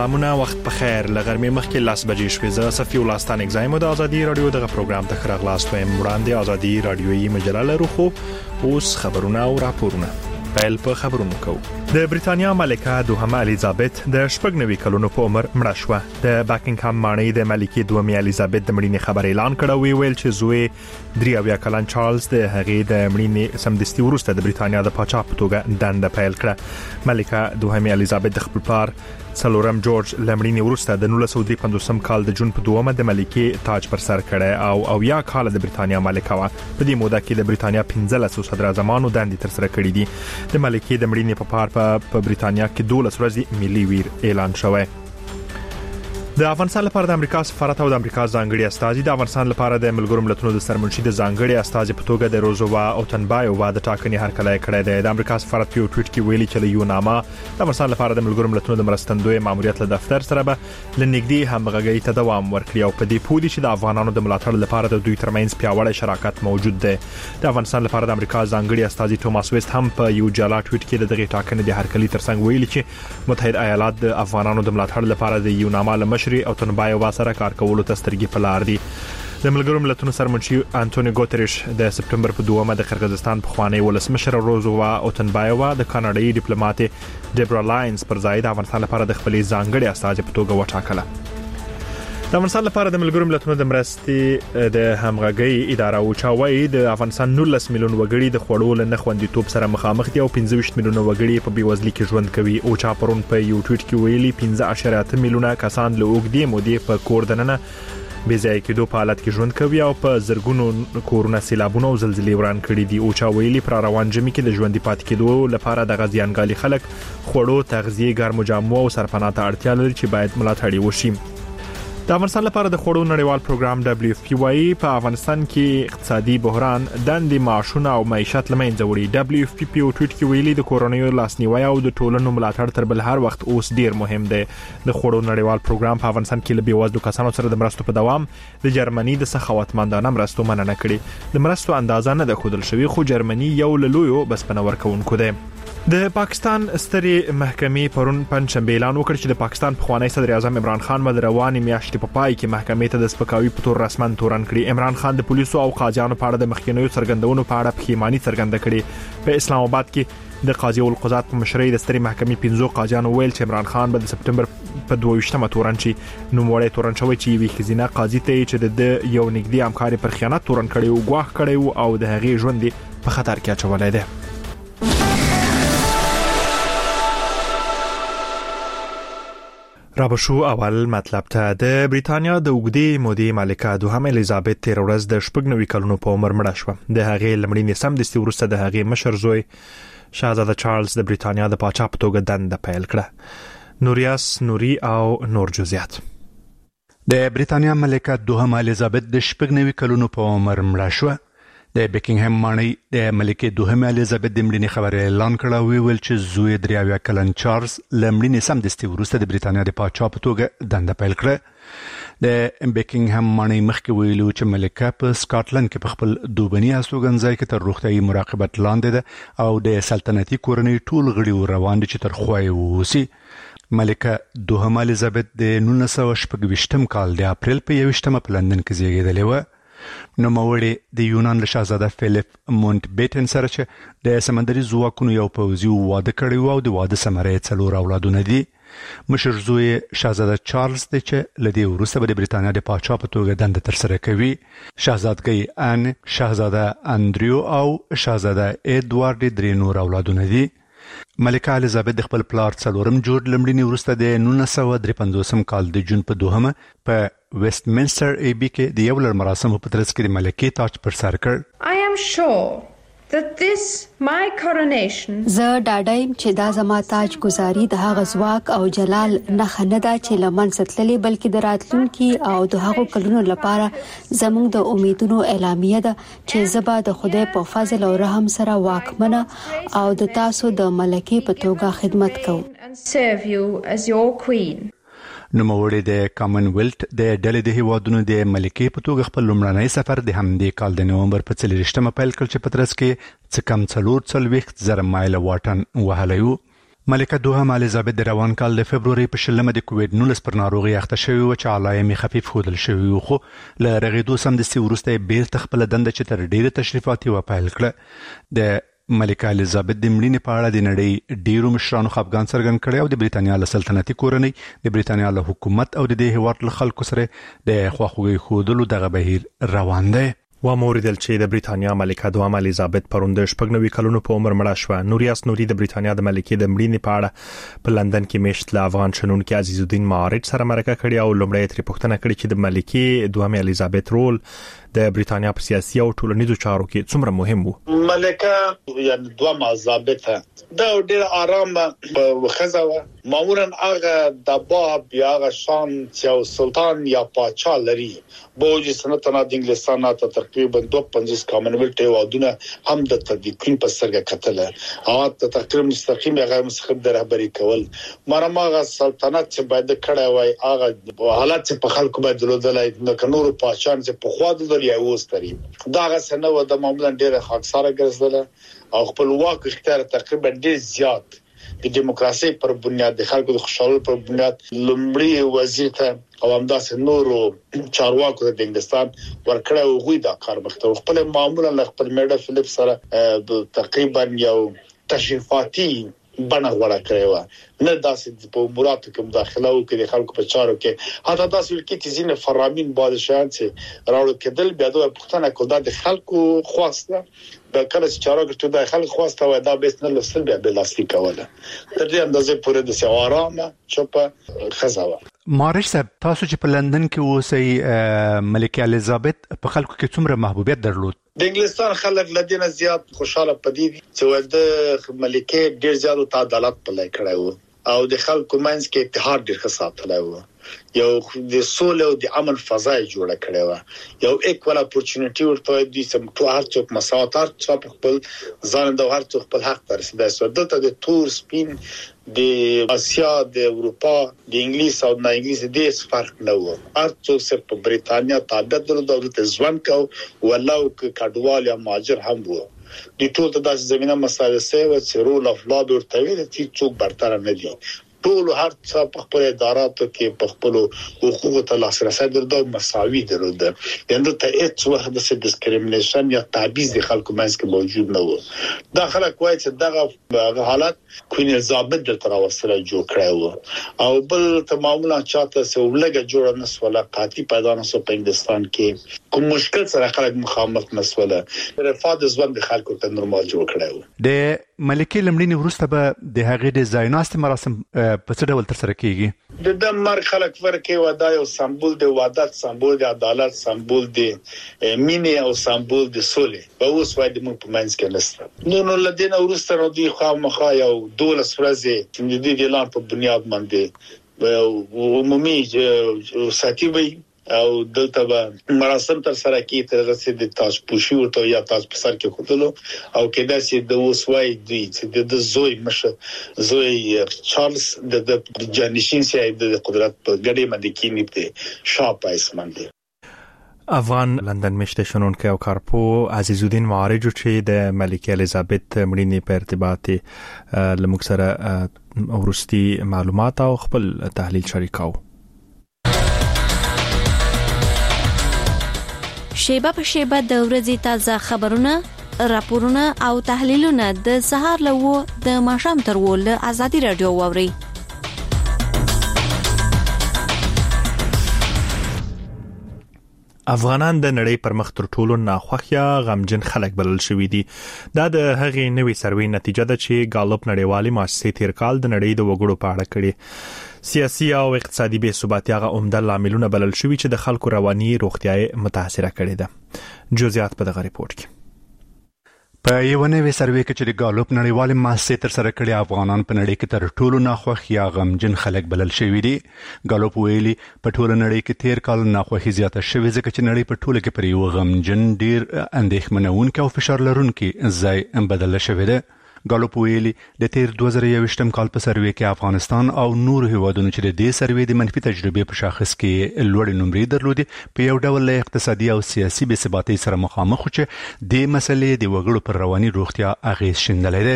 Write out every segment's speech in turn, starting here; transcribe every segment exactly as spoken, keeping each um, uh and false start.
سلامونه وخت په خیر لغرمې مخکې لاس بجې شوې زه صفي ولستان اگزایم د ازادي رادیو دغه پروګرام ته خراغلاست وایم وړاندې ازادي رادیويي مجله لرو خو اوس خبرونه او راپورونه پیل په خبرونو کو. د بریتانیا ملکه دوهمه الیزابت د شپږ نوي کلونو په عمر مړه شوه. د باکینګهام ماڼۍ د ملکې دوهمه الیزابت د مړینې خبر اعلان کړ او ویل چې زوی درې اویا کلن چارلز د هغې د مړینې سمدستي وروسته د بریتانیا د پاچا په توګه دنده پیل کړه. ملکه دوهمه الیزابت د خپل پلار څلورم جورج لمړینې وروسته د نولس سوه درې پنځوسم کال د جون په دومه د ملکې تاج پر سر کړه او او یا کال د بریتانیا ملکه و. په دې موده کې د بریتانیا پنځلس صدر اعظمانو دندې تر سره کړې دي. د ملکې د مړینې په پار په بریتانیا کې دولس ورځې ملي ویر اعلان شوی. د افغانستان لپاره د امریکا سفارت او د امریکا ځانګړي استازي د افغانستان لپاره د ملګرو ملتونو د سرمنشي د ځانګړي استازي په توګه د روزوا او تنبایووا د ټاکنې هرکلی کړی دی. د امریکا سفارت په ټویټ کې ویلي چې یو نامه د افغانستان لپاره د ملګرو ملتونو د مرستندوی ماموریت له دفتر سره به لنګدي همغږي ته دوام ورکړي او په دې پودي چې د افغانانو د ملاتړ لپاره د دوی ترمنځ پیاوړی شراکت موجود دی. د افغانستان لپاره د امریکا ځانګړي استازي توماس ویست هم په یو جلا ټویټ کې د دغه ټاکنې د هرکلی ترڅنګ ویلي چې متحده ایالات د افغانانو د ملاتړ لپاره د یو نامه لمشري او تنبایووا سره کار کولو ته سترګې په لار دي. د ملګرو ملتونو سرمنشي انټونی ګوتریش د سپټمبر په دومه د قرغیزستان په خوانی ولسمشر روزوا او تنبایووا د کاناډایي ډیپلوماټ ډیبرا لاینز پر ځای د افغانستان لپاره د خپلې ځانګړي استازي په توګه وټاکله. د افغانستان لپاره د ملګرو ملتونو د مرستې د همغږي اداره او چاوي د افغانستان نولس میلیون وګړي د خوړو له نخوندیتوب سره مخامخ دي او پنځه ویشت میلیون وګړي په بیوزلي کې ژوند کوي. او چا پرون په یو ټویټ کې ویلي پنځه اعشاریه اته میلیونه کسان له اوږدې مودې په کور دننه بې ځای کېدو په حالت کې ژوند کوي او په زرګونو کورونه سیلابونه او زلزلې وران کړي دي. او چا ویلي پر روان جمعې کې د ژوندۍ پاتې کېدو لپاره د غزيانګالي خلک خوړو تغذیه ګرمو جامو او سرپناه ته اړتیا لري چې باید ملاتړ وشي. د افغانستان لپاره د خوړو نړیوال پروګرام دبليو اف پی وايي په افغانستان کې اقتصادي بحران دندې معاشونه او معیشت لمنځه وړي. دبليو اف پی په ټویټ کې ویلي د کورونیو لاسنیوي او د ټولنو ملاتړ تر بل هر وخت اوس ډیر مهم دی. د خوړو نړیوال پروګرام په افغانستان کې له بیوزلو کسانو سره د مرستو په دوام د جرمني د سخاوتمندانه مرستو مننه کړې. د مرستو اندازه نه ده ښودل شوې خو جرمني یو له لویو بسپنه ورکوونکو دی. د پاکستان سترې محکمې پرون پنځشنبه اعلان وکړ چې د پاکستان پخوانی صدر اعظم عمران خان د رواني میاشتې په پای کې محکمې ته د سپکاوي په تور رسمن تورن کړی. عمران خان د پولیسو او قاضیانو په اړه د مخکینیو څرګندونو په اړه پښیماني څرګنده کړې. په اسلام آباد کې د قاضي القضات په مشرۍ د سترې محکمې پنځو قاضیانو ویل چې عمران خان به د سپټمبر په دوه ویشتمه تورن شي. نو موړی تورن شوی چې وی خزینه قاضي ته چې د یو نږدې همکاري پر خیانت تورن کړی او ګواښ کړی او د هغې ژوند په خطر کې اچولی دی. رابشو اول مطلب ته. د بریتانیا د اوږدې مودې ملکه دوهمه الیزابت تیر ورځ د شپږ نوي کلونو په عمر مړه شوه. د هغې لمړینې سمدستي وروسته د هغې مشر زوی شاهزاده چارلز د بریتانیا د پاچا په توګه دنده پیل کړه. نوریاس نوري او نور جزئیات. د بریتانیا ملکه دوهمه الیزابت د شپږ نوي کلونو په عمر مړه شوه. د بیکینګهام ماڼۍ د ملکې دوهمه الیزابت د مړینې خبر اعلان کړ او ویل چې زوی درې اویا کلن چارلز لمړینې سمدستي وروسته د بریتانیا د پاچا په توګه دنده پیل کړه. د بیکینګهام ماڼۍ مخکې ویلو چې ملکه په سکاټلند کې په خپل دوبني استوګنځای کې تر روغتیايي مراقبت لاندې ده او د سلطنتي کورنۍ ټول غړي روان دي چې تر خوای ووسی. ملکه دوهمه الیزابت د نولس سوه شپږ ویشتم کال د اپریل په یویشتمه په لندن کې زیږیدلې وه. نوموړی د یونان له شاهزاده فیلیپ مونټ بیټن سره چې د سمندري ځواکونو یو پوځي واده کړی و او د واده ثمره یې څلور اولادونه دي. مشر زوی شاهزاده چارلز دی چې له دې وروسته به د بریتانیا د پاچا په توګه دنده ترسره کوي. شاهزادګۍ ان، شاهزاده اندریو او شاهزاده ایدوارډ درې نور اولادونه دي. ملکه الیزابت د خپل پلار څلورم جورج لمړینې وروسته د نولس سوه درې پنځوسم کال د جون په دوهمه په ویسټمنسټر ایبي کې د یو لړ مراسمو په ترڅ کې د ملکې تاج پر سر کړ. I am sure that this my coronation زه ډاډایم چې دا زما تاج گزاري د هغه ځواک او جلال نه خندا چې لمن ستللې بلکې د راتلونکي او د هغو کلونو لپاره زموږ د امیدونو اعلامیه ده چې زبا د خدای په فضل او رحم سره واکمنه او د تاسو د ملکې په توګه خدمت کوم. and serve you as your queen. نوموړی د کامن ویلت د ډلې د هیوادونو د ملکې په توګه خپل لومړنی سفر د همدې کال د نومبر په څلوېښتمه پیل کړ چې په ترڅ کې څه کم څلور څلوېښت زره مایله واټن وهلی و. ملکه دوهم الیزابت د روان کال د فبروري په شلمه د کووید نولس پر ناروغي اخته شوې و چې علایمې خفیف ښودل شوي وو، خو له رغېدو سمدستي وروسته یې بیرته خپله دنده چې تر ډېره تشریفاتي وه پیل کړه. د ملکه الیزابت د مړینې په اړه د نړۍ ډېرو مشرانو خفګان څرګند کړی او د بریتانیا له سلطنتي کورنۍ، د بریتانیا له حکومت او د دې هېواد له خلکو سره د خواخوږۍ ښودلو دغه بهیر روان دی. و موریدل چې د بریتانیا ملکه دوهم الیزابت پرون د شپږ نوي کلونو په عمر مړه شوه. نوریاس نوري د بریتانیا د ملکې د مړینې په اړه په لندن کې میشت له افغان شنونکي عزیز الدین معارج سره مرکه کړې او لومړی ترې پوښتنه کړې چې د ملکې دوهم الیزابت رول د بریتانیا په سیاسي او ټولنیزو چارو کې څومره مهم وو. ملکه یعنی دوهم الیزابت دا ډېر آرام خزاوه، معمولا هغه د باب یا هغه شان چې سلطان یا پاچا لري بوجي سنتنا د انګلستان ته تقریبا دوه پنځوس کامنولټ هیوادونه هم د تدقیق په سرګه کتله او ته تقریبا مستقیم هغه مسخب د رهبری کول مرماغه سلطنت چې باید کړه وای هغه حالت چې په خلکو باید درلودلای نو کنور پاچان چې په خوا د یا وستري دا غسنه و د معمولا ډیره خاکساره ګرځله او خپل واک اختیار تقریبا ډیر زیات د دیموکراسي پر بنیاد د خلکو د خوشحالۍ پر بنیاد لومړی وزیر ته او همداسې نورو چارواکو د انګلستان ورکړه او غوي دا کار مخته خپل معمولا خپل میډا فلیپ سره تقریبا یو تشریفاتي بنا غوړه کړو نه داسې په اموراتو کې مداخله وکړي خلکو په چارو کې حتی داسې ولکې چې ځینې فرامین بادشاهان چې راوړل کېدل بیا د پښتنه کودا د خلکو خواسته د کله چې چارو کې د خلکو خواسته و دا بیس نه لسل بیا د لاستي کوله تر دې اندازې پورې د سوارامه چوپه خزاوه. مارش صاحب تاسو چې په لندن کې اوسئ ملکه الیزابت په خلکو کې څومره محبوبیت درلود؟ د انګلستان خلک لدینه زیات خوشاله پدې چې د ملکه ډیر زیات عدالت په لای کړی وو او د خلکو منځ کې اتحاد ډیر ښه ساتلی وو، یو د سولې او د امن فضا جوړه کړې و، یو ایکوال اپورچونټی ورته دی چې ټول هر څوک مساوات هر څوک خپل ځان د هر څوک خپل حق تر رسیدای سو. دلته د تور سپین د اسیا د اروپا د انګلیس او د انګلیس د هیڅ فرق نه و، هر څوک چې په بریتانیا تابع درلود او د ځوان کو ولو کډوال یا مهاجر هم وو د ټول د داسې زمينه مسایل سره چې رول اف لا ورته ویل چې څوک برتر نه دي، ټول هر څه په خپل اداراتو کې په خپل حقوقو ته لاسرسي درلود مساوي درلود، یعنی ته هیڅ وخت د ډیسکریمینیشن یا تعویض د خلکو منځ کې موجود نه و. دا خلک وایي چې دغه حالت کوین الیزابت د تر وسره جوړ کړو او بل ته معمولا چاته سولګه جوړ نه سواله قاطی پیدا نه سو په انګلستان کې کوم مشکل سره خلک مخامخ نه سواله رفاه د ژوند د خلکو ته نورمال جوړ کړو. د ملکه لمړینی وروسته به د هغې د ځایناست مراسم په څه ډول تر سره کیږي؟ د د مرګ خلک ورکه ودا یو سمبول د وحدت، سمبول د عدالت، سمبول د مینې او سمبول د سولې په اوس وای د موږ په منځ کې نشته. نو نو لدینه ورسته نو دی خامخا یو دولس ورځې چې د دې اعلان په بنیاد باندې عمومي ساتي وي او دلته به مراسم تر سره کې تر رسید د تاج پوشي ورته یا تاج په سر کې خودلو او کدا چې د وسوي دی چې د زوی مشه زوی چارلز د جانشین سي د قدرت په ګډي باندې کې نیته شاپ اسمان دی. افغان لندن میشته شنونکي او کارپو عزیز الدین معارج چې د ملکه الیزابت مړینې په ارتباط لمک سره ورستي معلومات او خپل تحلیل شریکاو. شیبه په شیبه د ورځې تازه خبرونه، راپورونه او تحلیلونه د سهار لوو د ماښام تر ول ازادي رادیو ووري. افغانان د نړۍ پر مخ تر ټولو ناخوښه غمجن خلک بلل شوی دي. دا د هغې نوې سروې نتیجه ده چې ګالوپ نړیوالې مؤسسې تیر کال د نړۍ د وګړو په اړه کړي. سیاسي او اقتصادي بې ثباتي هغه عمده لاملونه بلل شوی چې د خلکو رواني روغتیاي متاثره کړي ده. جزئیات په دغه ریپورت کې. په یو نوې سروې کې چې د ګالوپ نړیوالې مؤسسې تر سره کړي افغانان په نړۍ کې تر ټولو ناخوښ یا غمجن خلک بلل شوی دي. ګالوپ ویلي په ټوله نړۍ کې تیر کال ناخوښي زیاته شوې ځکه چې نړۍ په ټوله کې پر یو غمجن ډیر اندېښمنونکي او فشار لرونکي ځای بدل شوی دی. ګالوپ ویلي د تیر دوه زره یوویشتم کال په سروې کې افغانستان او نور هیوادونو چې د دې سروې د منفي تجربې په شاخص کې لوړې نمرې درلودې په یو ډول له اقتصادي او سیاسي بې ثباتۍ سره مخامخ چې د مسلې د وګړو پر رواني روغتیا اغیز شیندلی دی.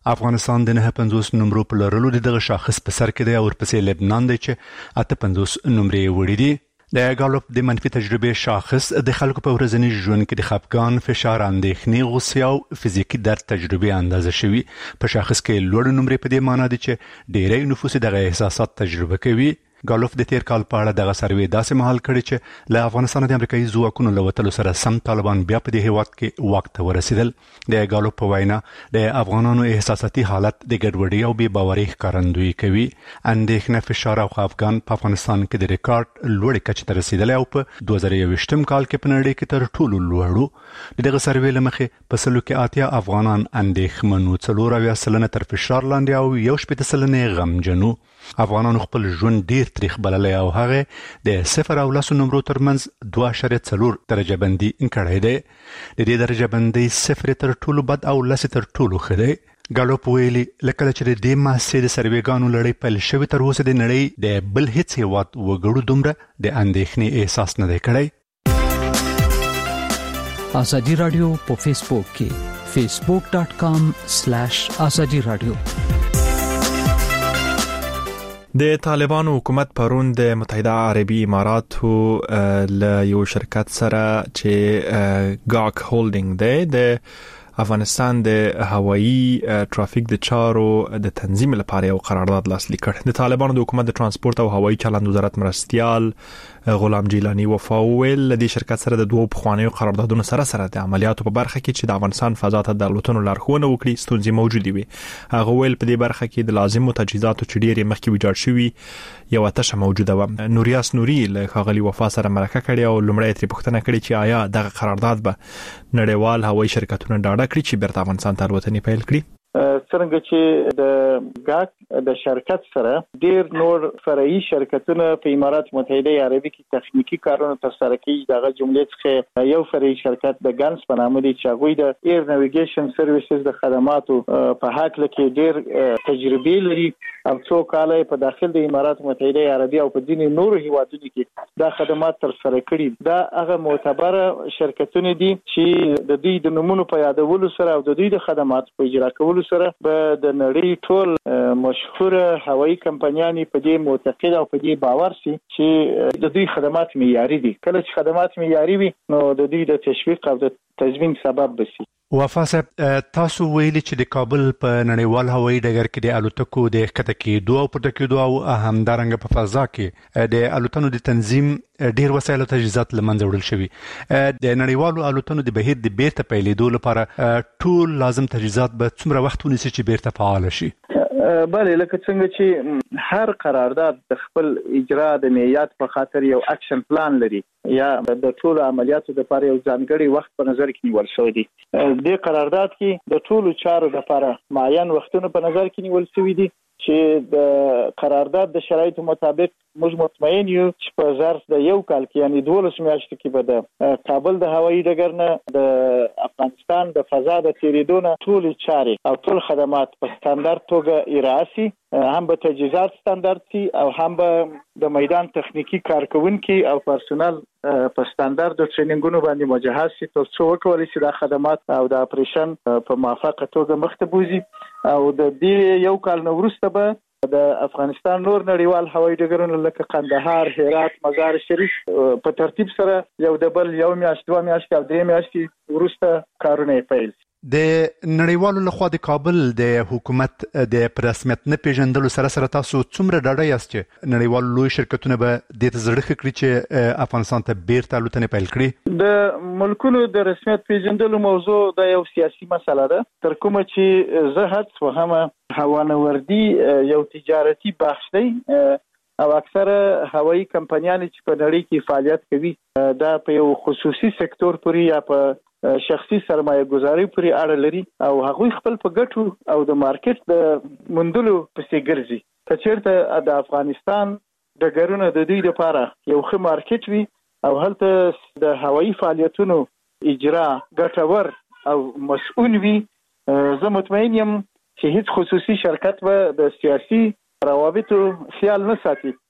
افغانستان د نه پنځوس نمبرو په لرلو دغه شاخص په سر کې دی او ورپسې لبنان دی چې اته پنځوس نمرې وړي دي. د ګالوپ د منفي تجربه شاخص د خلکو په ورځني ژوند کې د خپګان، فشار، اندېښنې، غوسه او فزیکی درد تجربه اندازه شوی. په شاخص کې لوړ نمرې په دې معنی دي چې ډېری نفوس دغه احساسات تجربه کوي. ګالوف د تیر کال په اړه دغه سروې داسې مهال کړی چې له افغانستان د امریکایي ځواکونو له وتلو سره سم طالبان بیا په دې هیواد کې واک ته ورسېدل. د ګالوف په وینا د افغانانو احساساتي حالت د ګډوډۍ او بې باورۍ ښکارندویي کوي. اندېښنه، فشار او خفګان په افغانستان کې د ریکارډ لوړې کچې ته رسېدلی او په دوه زره یوویشتم کال کې په نړۍ کې تر ټولو لوړ و. د دغه سروې له مخې په سلو کې اتیا افغانان اندېښمن وو، څلور اویا سلنه تر فشار لاندې او یو شپېته سلنه غمجن وو. افغانانو خپل ژوند ډیر تریخ بللی او هغه د صفر او لسو نمرو ترمنځ دوه اعشاریه څلور درجه بندي کړی دی. د دې درجه بندي صفر تر ټولو بد او لس تر ټولو ښه دی. ګالوپ ویلي لکه چې د دې محصې د سروېګانو لړۍ پیل شوې تر اوسه د نړۍ د بل هیڅ هیواد وګړو دومره د اندېښنې احساس نه دی کړی. ازادي رادیو په فیسبوک کې facebook dot com slash azadi radio. د طالبانو حکومت پرون د متحده عربي اماراتو له یو شرکت سره چې ګاک هولډینګ دی د افغانستان د هوایی ترافیک د چارو د تنظیم لپاره یو قرارداد لاسلیک کړ. د طالبانو د حکومت د ترانسپورت او هوایی چلند وزارت مرستيال غلام جیلانی وفاویل د دې شرکت سره د دوه پخوانیو قراردادونو سره سره د عملیاتو په برخه کې چې د افغانستان فضا ته د الوتنو لارښوونه وکړي ستونزې موجودې وي. هغه ویل په دې برخه کې د لازمو تجهیزاتو چې ډېرې مخکې ویجاړ شوي یو تشه موجوده و. نوریاس نوري له ښاغلي وفا سره مرکه کړې او لومړی ترې پوښتنه کړې چې آیا دغه قرارداد به نړیوال هوایي شرکتونه ډاډه کړي چې بیرته افغانستان ته الوتنې پیل کړي؟ څنګه چې د ګاک د شرکت سره ډیر نور فرعي شرکتونه په امارات متحده عربي کې تخنیکی کارونه ترسره کوي. دغه جملې څخه یو فرعي شرکت د ګانس په نامه دی چې هغوی د ایر نیویګیشن سرویسز د خدماتو په حق کې ډیر تجربه لري او څو کال په داخل د امارات متحده عربي او په ځینې نورو هیوادونو کې دا خدمات ترسره کړي. دا هغه معتبره شرکتونه دي چې د دوی د نمونه په یادولو سره او د دوی د خدمات په اجرا کولو سره به د نړۍ ټول مشهور هوایي کمپنیانې په دې معتقد او په دې باور سي چې د دوی خدمات معیاري دي. کله چې خدمات معیاري وي نو د دوی د تشویق او د تضمین سبب بشي. وفا صاحب تاسو ویلي چې د کابل په نړیوال هوایي ډګر کې د الوتکو د ښکته کېدو او پورته کېدو او همدارنګه په فضا کې د الوتنو د تنظیم ډیر وسایل او تجهیزات له منځه وړل شوي. د نړیوالو الوتنو د بهیر د بیرته پیلېدو لپاره ټول لازم تجهیزات به څومره وخت ونیسي چې بیرته فعال شي؟ بله لکه څنګه چې هر قرارداد د خپل اجرا د معیاد په خاطر یو اکشن پلان لري یا د ټولو عملیاتو لپاره یو ځانګړی وخت په نظر کې نیول شوی دی. د قرارداد کې د ټولو چارو لپاره معین وختونه په نظر کې نیول شوی دي چې د قرارداد د شرایطو مطابق موږ مطمئن یو چې په ظرف د یو کال کې یعنی دولس میاشتو کې به د کابل د هوایي ډګر نه د افغانستان د فضا د تیریدو نه ټول چارې او ټول خدمات په ستاندارد توګه اجرا شي، هم به تجهیزات ستاندارد شي او هم به د میدان تخنیکی کارکونکي او پرسونل په ستاندارد ټریننګونو باندې مجهز شي تر څو وکولای شي د خدمات او د اپریشن په موافقه توګه مخته بوزي. او د دې یو کال نو وروسته به د افغانستان نور نړیوال هوایي ډګرونه لکه قندهار، هرات، مزار شریف په ترتیب سره یو د بل یو میاشت، دوه میاشتې او درې میاشتې وروسته کارونه پیل شي. د نړیوالو لخوا د کابل د حکومت د رسمیت نه پیژندلو سره سره تاسو څومره ډاډه یاست چې نړیوالو لوی شرکتونه به د تزړه کړی چې افغانستان ته بیرته الوتنې پیل کړي؟ د ملکونو د رسمیت پیژندلو موضوع د یو سیاسي مسله ده تر کومه چې زه حد وهمه هوانوردي یو تجارتي بحث دی او اکثره هوایي کمپنیانې چې په نړۍ کې فعالیت کوي دا په یو خصوصي سکتور پورې یا په شخصي سرمایه گذاري پورې اړه لري او هغوی خپل په ګټو او د مارکیټ د موندلو پسې ګرځي. که چېرته د افغانستان ډګرونه د دوی لپاره یو ښه مارکیټ وي او هلته د هوایي فعالیتونو اجرا ګټور او مسؤل وي، زه مطمئن یم چې هیڅ خصوصي شرکت به د سیاسي روابطو خیال نه ساتي